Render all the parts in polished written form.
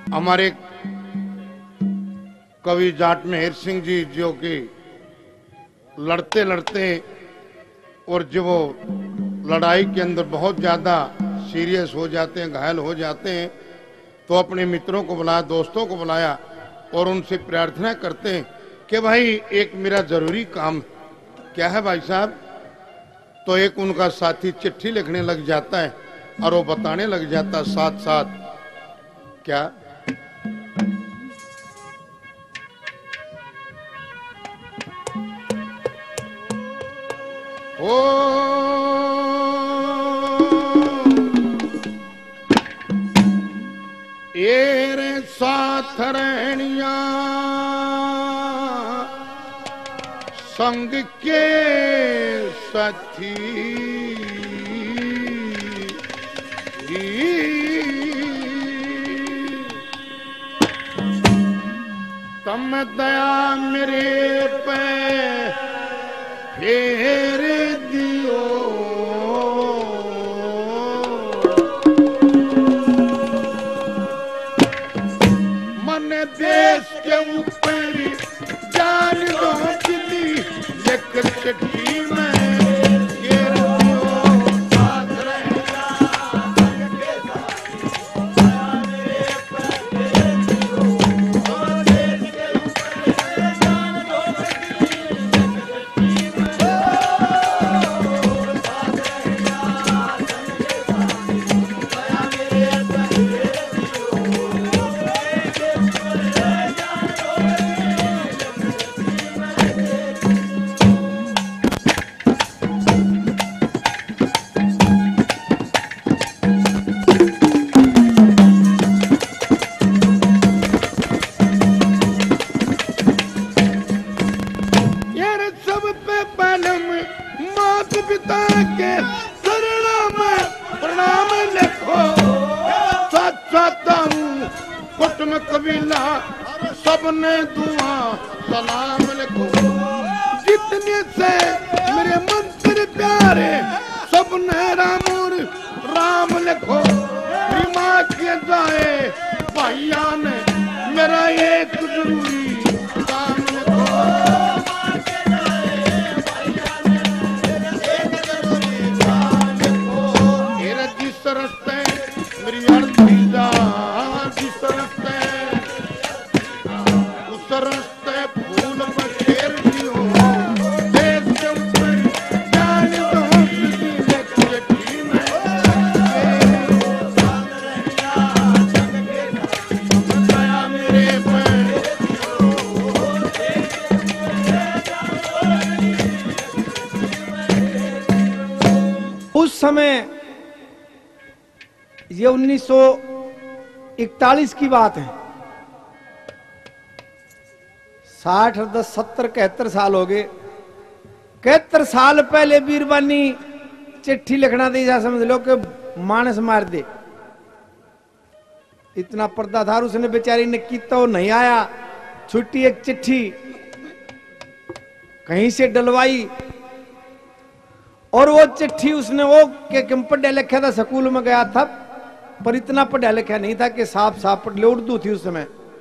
हमारे कवि जाट मेहर सिंह जी जो कि लड़ते लड़ते और जो वो लड़ाई के अंदर बहुत ज्यादा सीरियस हो जाते हैं, घायल हो जाते हैं, तो अपने मित्रों को बुलाया, दोस्तों को बुलाया और उनसे प्रार्थना करते हैं कि भाई एक मेरा जरूरी काम। क्या है भाई साहब? तो एक उनका साथी चिट्ठी लिखने लग जाता है और वो बताने लग जाता साथ साथ क्या ओ एरे साथ रहनिया संग के साथी तम दया मेरे पे फेर दियो मन देश के ऊपर जान दो दी एक चिट्ठी में गिर दियो साथ रहना के कबीला सबने दुआ सलाम लिखो जितने से मेरे मंत्र प्यारे सबने राम लिखो माँ के जाए भैया ने मेरा एक जरूरी काम लिखो जिस रस्ते मेरी अर्जी जा जिस रस्ते उस रस्ते फूल बखेर दियो देश के ऊपर जान दो चिट्ठी में दया मेरे पे उस समय ये 1941 की बात है। 60 10 70 71 साल हो गए। 71 साल पहले बीरबानी चिट्ठी लिखना दी जा, समझ लो कि मानस मार दे। इतना पर्दा था उसने बेचारी ने की तो नहीं आया। छुट्टी एक चिट्ठी कहीं से डलवाई और वो चिट्ठी उसने वो के पढ़ा लिखा था, स्कूल में गया था पर इतना पढ़ा लिखा नहीं था कि साफ साफ पढ़ ले। उर्दू थी उस समय,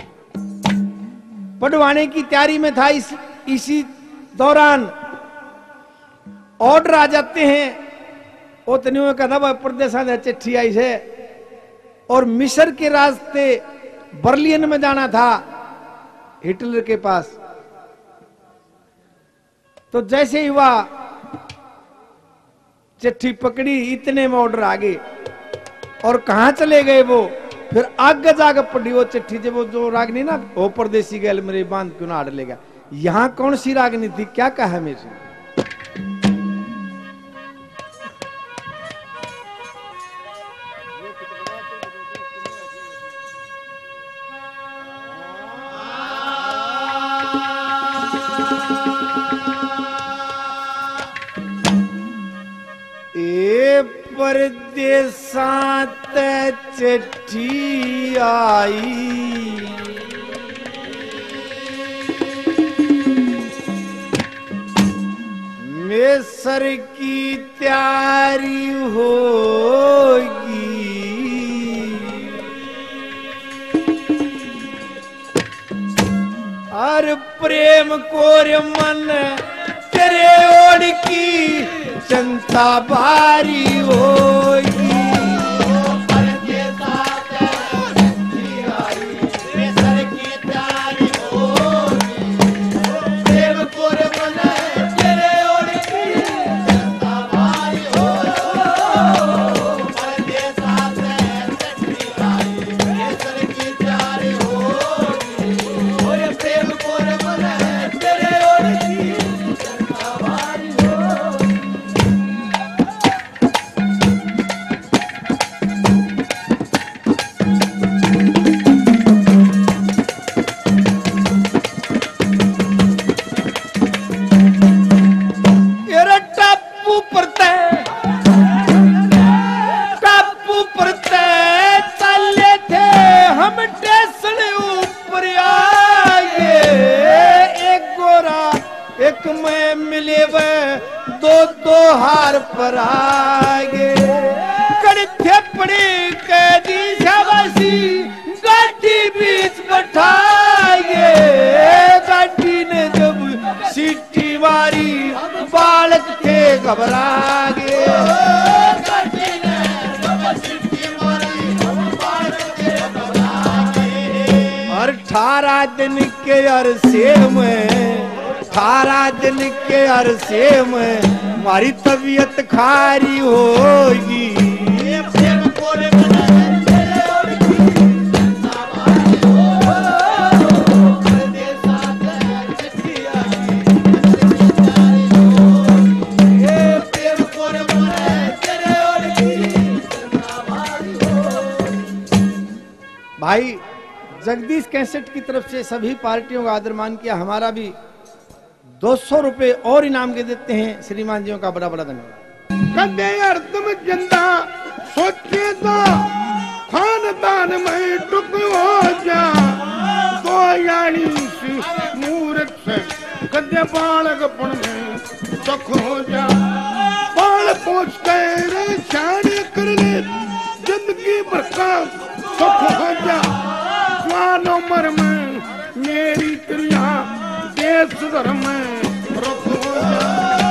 पढ़वाने की तैयारी में था। इसी दौरान ऑर्डर आ जाते हैं। उतने में कहा था प्रदेश चिट्ठी आई है और मिस्र के रास्ते बर्लिन में जाना था हिटलर के पास। तो जैसे ही वह चिट्ठी पकड़ी इतने में ऑर्डर आ गए और कहां चले गए वो। फिर आगे जाकर पढ़ी वो चिट्ठी, जब वो जो रागनी ना वो परदेसी गैल मेरे बांध क्यों ना लेगा। यहां कौन सी रागनी थी, क्या कहा मेरे से। परदेसात चिट्ठी आई मिस्र की तैयारी होगी। हर प्रेम कोर मन तेरे ओढ़ की जनता भारी होगी। पर आगे कड़थे पड़े कैदी शाबाशी गाड़ी बीच बैठाए। गाड़ी ने जब सीटी मारी बालक थे घबरा गए। और 18 दिन के अरसे में 18 दिन के अरसे में हमारी तबीयत खारी होगी। भाई जगदीश कैसेट की तरफ से सभी पार्टियों का आदर मान किया। हमारा भी 200 रुपए और इनाम के देते हैं श्रीमान जियों का बड़ा बड़ा धन्यवाद। कदे अर्दम जिंदा सोचे तो खानदान में टुक हो जा। तो यानी मूर्ख से कदे बालक पण में सुख हो जा। बाल पहुंच कर शान कर ले जिंदगी भर का सुख हो जा। जवान उम्र में मेरी क्रिया देश धर्म में रुक हो जा।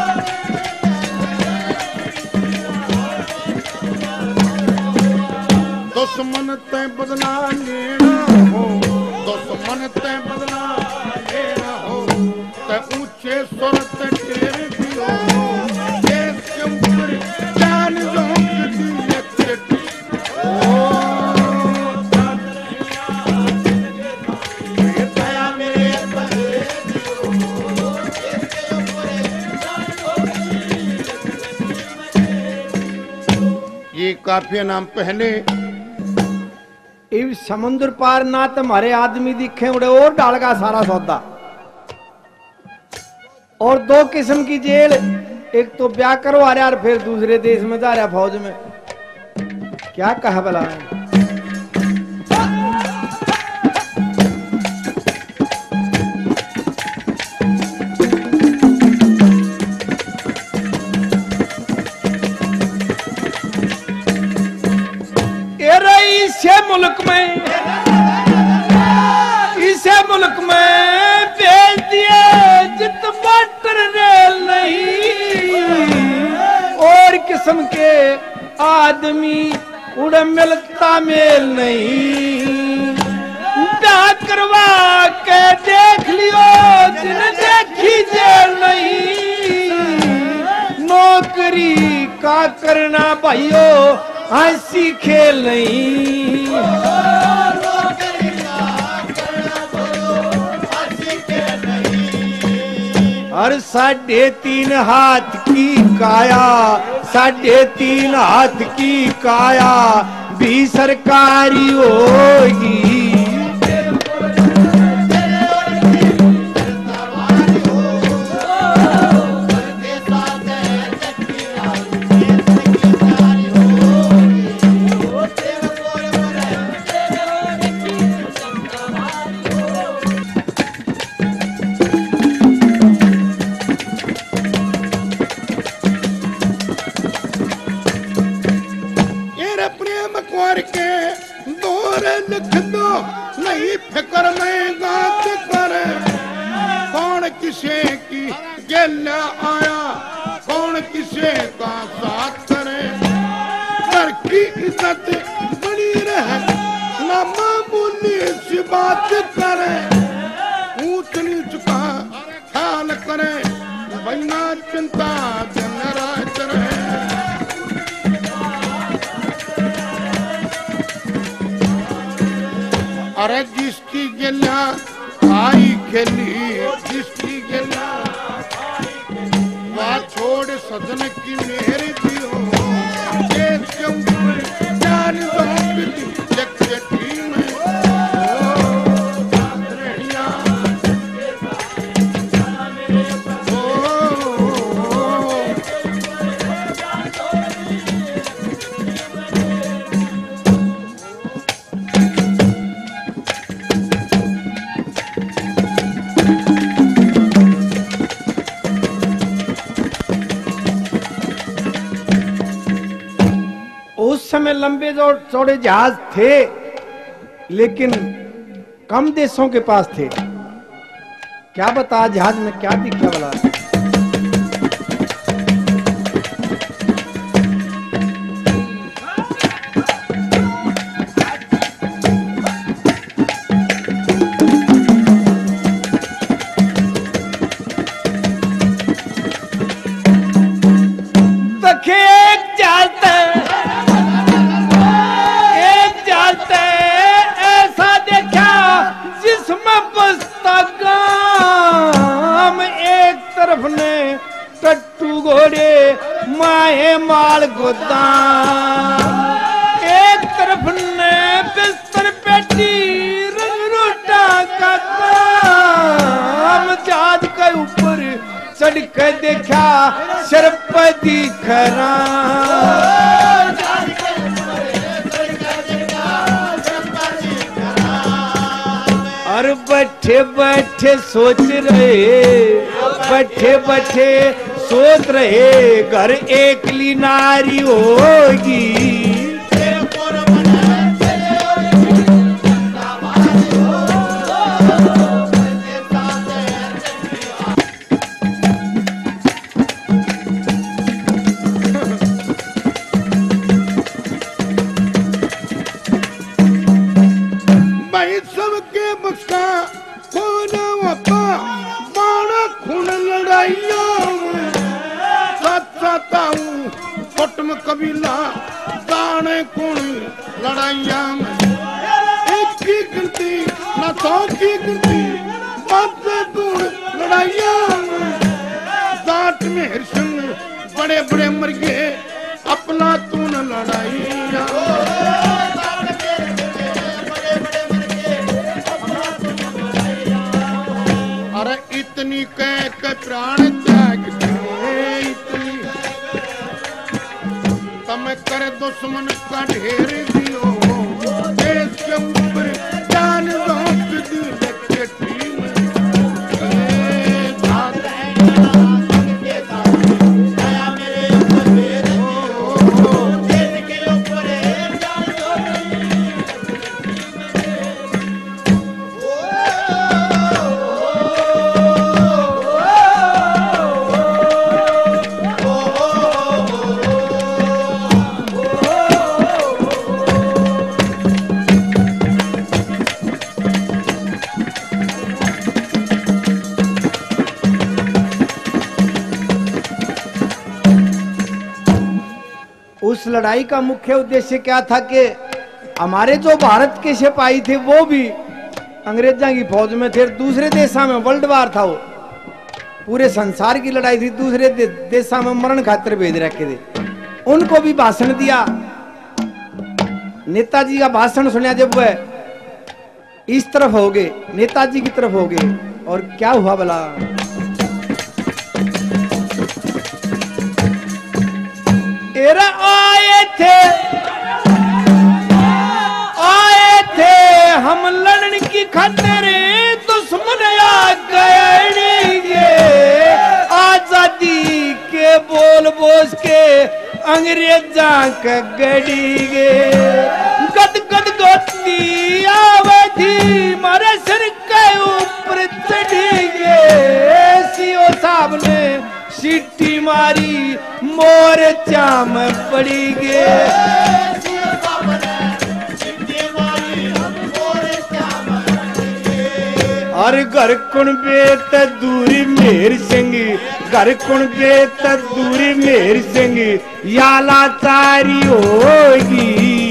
दुश्मन ते बदला लेना हो दुश्मन ते बदला लेना हो ते ऊंचे सुर ते तेरे दियो देश के ऊपर जान जोंक दी चेटी ओ ये काफिया नाम पहले इस समुद्र पार ना तुम्हारे आदमी दिखे उड़े और डाल का सारा सौदा। और 2 किस्म की जेल, एक तो ब्याह करवा रहा और फिर दूसरे देश में जा रहा फौज में। क्या कहा भला है? इसे मुल्क में भेज दिए जित वाटर रेल नहीं। और किस्म के आदमी उड़ मिलता मेल नहीं। ब्याह करवा के देख लियो जिन देखी जेल नहीं। नौकरी का करना भाइयों हंसी खेल नहीं। और 3.5 हाथ की काया 3.5 हाथ की काया भी सरकारी होगी। लिख दो नहीं फिक्र में गात कर चला आया कौन किसे का साथ करे, घर की इज्जत बनी रहे ना मामूली सी बात करे, ऊंच नीच का ख्याल करे बिना चिंता दिन रात रहे। अरे जिसकी गिला आई खेली, जिसकी गिला वह छोड़ सजन की मेरी दियो, के ऊपर जान में उस समय लंबे चौड़े जहाज थे, लेकिन कम देशों के पास थे। क्या बता जहाज में क्या दिखा वाला। टट्टू घोड़े माहे माल गोदाम, एक तरफ ने बिस्तर पेटी रोटा का काम, जहाज के ऊपर चढ़ के देखा शरपति खरा, और बैठे बैठे सोच रहे, बैठे बैठे सोच रहे घर एकली नारी होगी, भाई सबके बक्सा कोना वपा माना खून लड़ाइया सताऊ कुटुम कबीला दाने कौन लड़ाइया में, एक की गिनती न 100 की गिनती बातें कौन लड़ाइया में, दांत में हिरसन बड़े बड़े मर गए अपना तून लड़ाइया, अरे इतनी कह के प्राण त्याग इतनी तम कर दुश्मन का ढेर दियो, देश के ऊपर जान उस लड़ाई का मुख्य उद्देश्य क्या था कि हमारे जो भारत के सिपाही थे वो भी अंग्रेजों की फौज में थे, दूसरे देशों में वर्ल्ड वार था, वो पूरे संसार की लड़ाई थी, दूसरे देशों में मरण खातिर भेज रखे थे। उनको भी भाषण दिया, नेताजी का भाषण सुना जब वह इस तरफ हो गए, नेताजी की तरफ हो गए, और क्या हुआ भला। आए थे हम लड़ने की खातिर, दुश्मन आ गए, आजादी के बोल बोस के अंग्रेजा का गड़ी गे, गद गद गोती आवधी मारे सिर के ऊपर चढ़ी गे, सीओ साहब ने मारी मोर चाम पड़ी गे। और घर कुण बेत दूरी मेर सिंह, घर कुण बेत दूरी मेर सिंह, याला चारी होगी।